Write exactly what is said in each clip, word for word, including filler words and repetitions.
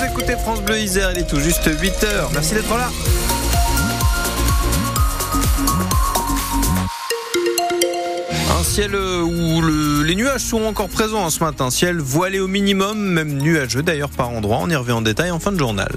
écoutez France Bleu Isère, il est tout juste huit heures. Merci d'être là. Un ciel où le, les nuages sont encore présents ce matin. Ciel voilé au minimum, même nuageux d'ailleurs par endroits. On y revient en détail en fin de journal.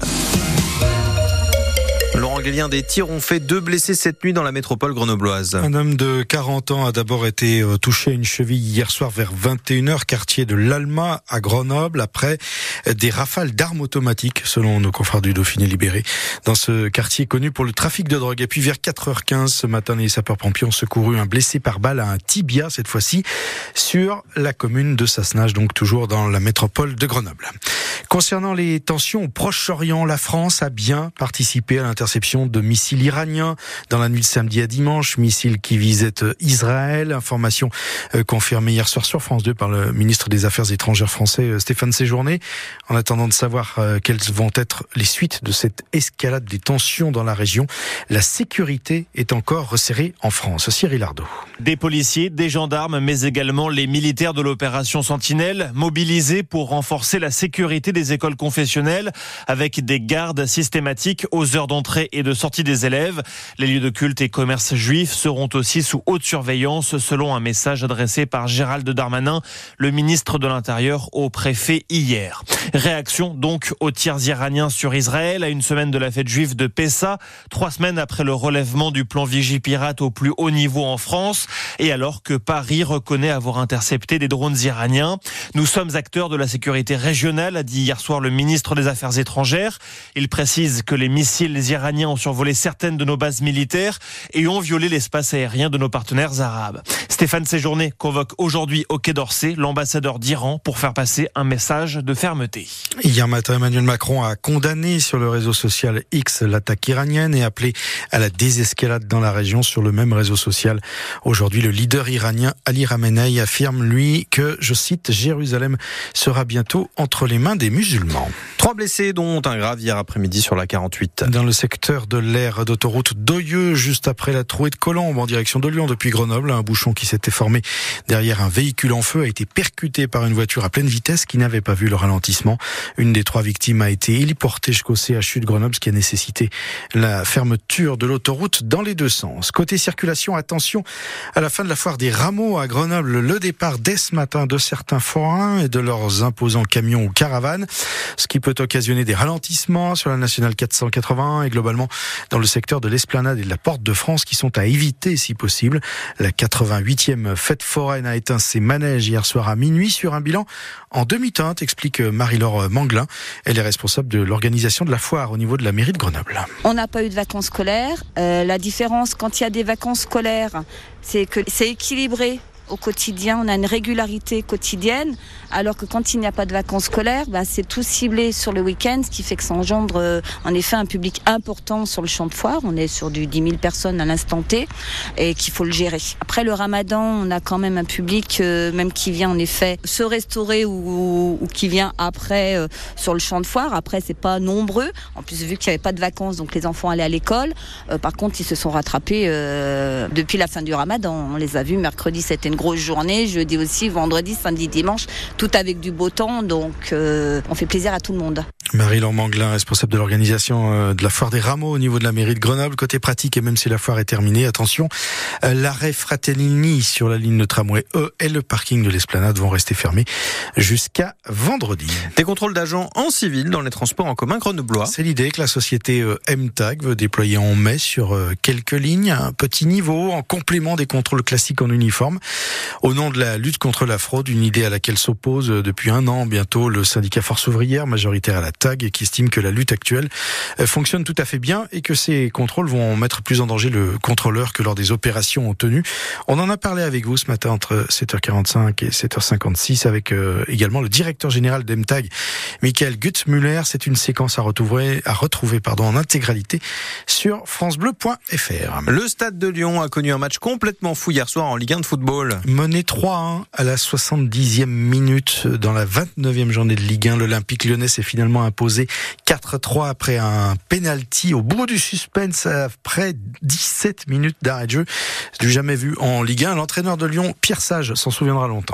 Laurent Guélien, des tirs ont fait deux blessés cette nuit dans la métropole grenobloise. Un homme de quarante ans a d'abord été touché à une cheville hier soir vers vingt et une heures, quartier de l'Alma à Grenoble, après des rafales d'armes automatiques, selon nos confrères du Dauphiné Libéré, dans ce quartier connu pour le trafic de drogue. Et puis vers quatre heures quinze ce matin, les sapeurs-pompiers ont secouru un blessé par balle à un tibia, cette fois-ci sur la commune de Sassenage, donc toujours dans la métropole de Grenoble. Concernant les tensions au Proche-Orient, la France a bien participé à l'interception de missiles iraniens dans la nuit de samedi à dimanche, missiles qui visaient Israël. Information confirmée hier soir sur France deux par le ministre des Affaires étrangères français Stéphane Séjourné. En attendant de savoir quelles vont être les suites de cette escalade des tensions dans la région, la sécurité est encore resserrée en France. Cyril Ardo. Des policiers, des gendarmes, mais également les militaires de l'opération Sentinelle, mobilisés pour renforcer la sécurité des écoles confessionnelles, avec des gardes systématiques aux heures d'entrée et de sortie des élèves. Les lieux de culte et commerces juifs seront aussi sous haute surveillance, selon un message adressé par Gérald Darmanin, le ministre de l'Intérieur, au préfet hier. Réaction donc aux tirs iraniens sur Israël, à une semaine de la fête juive de Pessa, trois semaines après le relèvement du plan Vigipirate au plus haut niveau en France, et alors que Paris reconnaît avoir intercepté des drones iraniens. Nous sommes acteurs de la sécurité régionale, a dit hier soir le ministre des Affaires étrangères. Il précise que les missiles iraniens ont survolé certaines de nos bases militaires et ont violé l'espace aérien de nos partenaires arabes. Stéphane Séjourné convoque aujourd'hui au Quai d'Orsay l'ambassadeur d'Iran pour faire passer un message de fermeté. Hier matin, Emmanuel Macron a condamné sur le réseau social X l'attaque iranienne et appelé à la désescalade dans la région sur le même réseau social. Aujourd'hui, le leader iranien Ali Khamenei affirme, lui, que, je cite, Jérusalem sera bientôt entre les mains des musulmans. Trois blessés, dont un grave hier après-midi sur la quarante-huit. Dans le secteur de l'aire d'autoroute d'Oyeux, juste après la trouée de Colombes en direction de Lyon depuis Grenoble, un bouchon qui s'était formé derrière un véhicule en feu a été percuté par une voiture à pleine vitesse qui n'avait pas vu le ralentissement. Une des trois victimes a été héliportée jusqu'au C H U de Grenoble, ce qui a nécessité la fermeture de l'autoroute dans les deux sens. Côté circulation, attention à la fin de la foire des rameaux à Grenoble, le départ dès ce matin de certains forains et de leurs imposants camions ou caravanes, ce qui peut occasionner des ralentissements sur la nationale quatre cent quatre-vingt-un et globalement dans le secteur de l'Esplanade et de la Porte de France qui sont à éviter si possible. La quatre-vingt-huitième fête foraine a éteint ses manèges hier soir à minuit sur un bilan en demi-teinte, explique Marie-Laure Manglin. Elle est responsable de l'organisation de la foire au niveau de la mairie de Grenoble. On n'a pas eu de vacances scolaires. Euh, la différence quand il y a des vacances scolaires, c'est que c'est équilibré. Au quotidien, on a une régularité quotidienne, alors que quand il n'y a pas de vacances scolaires, bah, c'est tout ciblé sur le week-end, ce qui fait que ça engendre euh, en effet un public important sur le champ de foire. On est sur du dix mille personnes à l'instant T et qu'il faut le gérer. Après le ramadan, on a quand même un public euh, même qui vient en effet se restaurer ou, ou, ou qui vient après euh, sur le champ de foire. Après, c'est pas nombreux. En plus, vu qu'il n'y avait pas de vacances, donc les enfants allaient à l'école. Euh, par contre, ils se sont rattrapés euh, depuis la fin du ramadan. On les a vus mercredi, c'était une grosse journée, jeudi aussi, vendredi, samedi, dimanche, tout avec du beau temps, donc euh, on fait plaisir à tout le monde. Marie-Laure Manglin, responsable de l'organisation de la foire des rameaux au niveau de la mairie de Grenoble. Côté pratique, et même si la foire est terminée, attention, l'arrêt Fratellini sur la ligne de tramway E et le parking de l'Esplanade vont rester fermés jusqu'à vendredi. Des contrôles d'agents en civil dans les transports en commun grenoblois. C'est l'idée que la société M T A G veut déployer en mai sur quelques lignes, à un petit niveau, en complément des contrôles classiques en uniforme. Au nom de la lutte contre la fraude, une idée à laquelle s'oppose depuis un an bientôt le syndicat Force ouvrière, majoritaire à la T A G, qui estime que la lutte actuelle fonctionne tout à fait bien et que ces contrôles vont mettre plus en danger le contrôleur que lors des opérations en tenue. On en a parlé avec vous ce matin entre sept heures quarante-cinq et sept heures cinquante-six avec euh, également le directeur général d'M T A G, Michael Gutzmüller. C'est une séquence à retrouver, à retrouver pardon, en intégralité sur francebleu point f r. Le Stade de Lyon a connu un match complètement fou hier soir en Ligue un de football. Mené trois à un à la soixante-dixième minute dans la vingt-neuvième journée de Ligue un. L'Olympique Lyonnais s'est finalement imposé quatre à trois après un penalty au bout du suspense après dix-sept minutes d'arrêt de jeu. C'est du jamais vu en Ligue un. L'entraîneur de Lyon, Pierre Sage, s'en souviendra longtemps.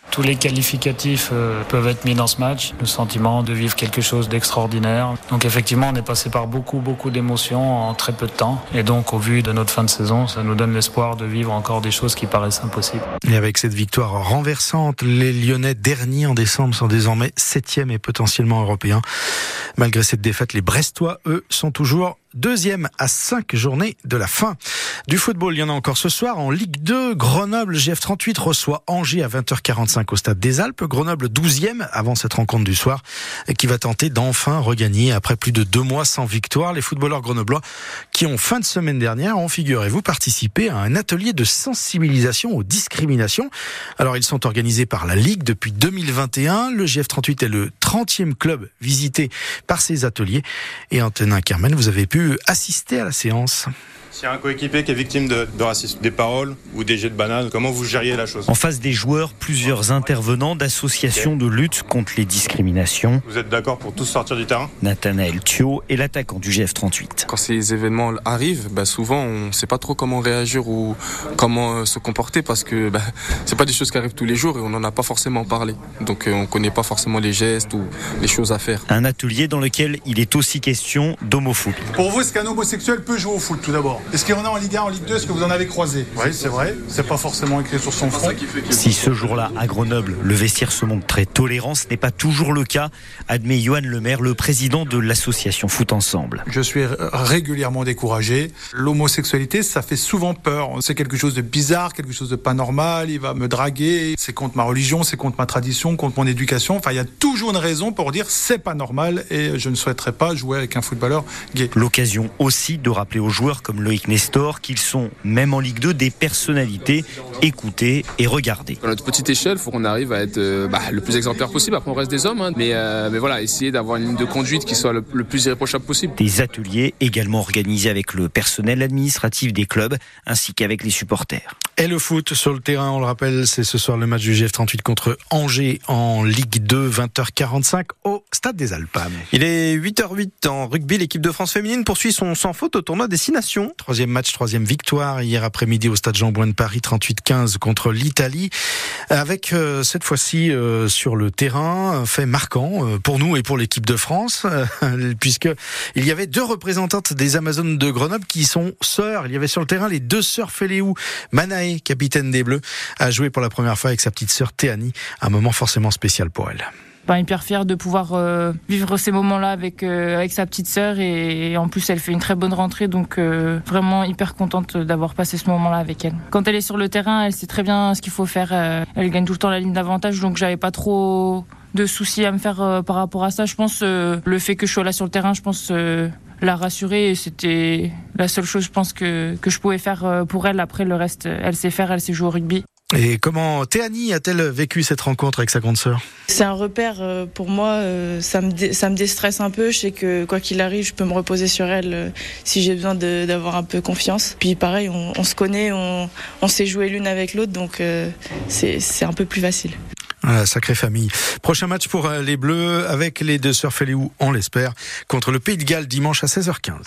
Tous les qualificatifs euh, peuvent être mis dans ce match. Le sentiment de vivre quelque chose d'extraordinaire. Donc effectivement, on est passé par beaucoup, beaucoup d'émotions en très peu de temps. Et donc, au vu de notre fin de saison, ça nous donne l'espoir de vivre encore des choses qui paraissent impossibles. Et avec cette victoire renversante, les Lyonnais, derniers en décembre, sont désormais septième et potentiellement européens. Malgré cette défaite, les Brestois, eux, sont toujours deuxième à cinq journées de la fin. Du football, il y en a encore ce soir. En Ligue deux, Grenoble G F trente-huit reçoit Angers à vingt heures quarante-cinq au Stade des Alpes. Grenoble douzième avant cette rencontre du soir, qui va tenter d'enfin regagner après plus de deux mois sans victoire. Les footballeurs grenoblois qui ont fin de semaine dernière ont, figurez-vous, participé à un atelier de sensibilisation aux discriminations. Alors, ils sont organisés par la Ligue depuis deux mille vingt et un. Le G F trente-huit est le trentième club visité par ces ateliers. Et Antonin Kermen, vous avez pu assister à la séance. S'il y a un coéquipier qui est victime de, de racisme, des paroles ou des jets de bananes, comment vous gériez la chose ? En face des joueurs, plusieurs intervenants d'associations okay. de lutte contre les discriminations. Vous êtes d'accord pour tous sortir du terrain ? Nathanaël Thio est l'attaquant du G F trente-huit. Quand ces événements arrivent, bah souvent on ne sait pas trop comment réagir ou comment se comporter parce que bah, c'est pas des choses qui arrivent tous les jours et on n'en a pas forcément parlé. Donc euh, on ne connaît pas forcément les gestes ou les choses à faire. Un atelier dans lequel il est aussi question d'homophobie. Pour vous, est-ce qu'un homosexuel peut jouer au foot tout d'abord ? Est-ce qu'il y en a en Ligue un, en Ligue deux, est-ce que vous en avez croisé ? Oui, c'est vrai, c'est pas forcément écrit sur son front. Si ce jour-là, à Grenoble, le vestiaire se montre très tolérant, ce n'est pas toujours le cas, admet Johan Lemaire, le président de l'association Foot Ensemble. Je suis régulièrement découragé. L'homosexualité, ça fait souvent peur. C'est quelque chose de bizarre, quelque chose de pas normal, il va me draguer, c'est contre ma religion, c'est contre ma tradition, contre mon éducation. Enfin, il y a toujours une raison pour dire c'est pas normal et je ne souhaiterais pas jouer avec un footballeur gay. L'occasion aussi de rappeler aux joueurs comme Loïc Nestor qu'ils sont, même en Ligue deux, des personnalités écoutées et regardées. À notre petite échelle, il faut qu'on arrive à être euh, bah, le plus exemplaire possible. Après, on reste des hommes, hein, mais, euh, mais voilà, essayer d'avoir une ligne de conduite qui soit le, le plus irréprochable possible. Des ateliers également organisés avec le personnel administratif des clubs ainsi qu'avec les supporters. Et le foot sur le terrain, on le rappelle, c'est ce soir le match du G F trente-huit contre Angers en Ligue deux, vingt heures quarante-cinq au Stade des Alpes. Il est huit heures huit en rugby. L'équipe de France féminine poursuit son sans faute au tournoi Destination. Troisième match, troisième victoire hier après-midi au Stade Jean-Bouin de Paris, trente-huit quinze contre l'Italie. Avec euh, cette fois-ci euh, sur le terrain, un fait marquant euh, pour nous et pour l'équipe de France, euh, puisque il y avait deux représentantes des Amazones de Grenoble qui sont sœurs. Il y avait sur le terrain les deux sœurs Féléou. Manaé, capitaine des Bleus, a joué pour la première fois avec sa petite sœur Théanie. Un moment forcément spécial pour elle. Ben, hyper fière de pouvoir euh, vivre ces moments-là avec euh, avec sa petite sœur et, et en plus elle fait une très bonne rentrée donc euh, vraiment hyper contente d'avoir passé ce moment-là avec elle. Quand elle est sur le terrain, elle sait très bien ce qu'il faut faire. Euh, elle gagne tout le temps la ligne d'avantage donc j'avais pas trop de soucis à me faire euh, par rapport à ça. Je pense euh, le fait que je sois là sur le terrain, je pense euh, la rassurer et c'était la seule chose je pense que que je pouvais faire pour elle. Après le reste, elle sait faire, elle sait jouer au rugby. Et comment Théanie a-t-elle vécu cette rencontre avec sa grande sœur ? C'est un repère pour moi, ça me, dé, ça me déstresse un peu. Je sais que quoi qu'il arrive, je peux me reposer sur elle si j'ai besoin de, d'avoir un peu confiance. Puis pareil, on, on se connaît, on, on sait jouer l'une avec l'autre, donc c'est, c'est un peu plus facile. Voilà, sacrée famille. Prochain match pour les Bleus avec les deux sœurs Féléou, on l'espère, contre le Pays de Galles dimanche à seize heures quinze.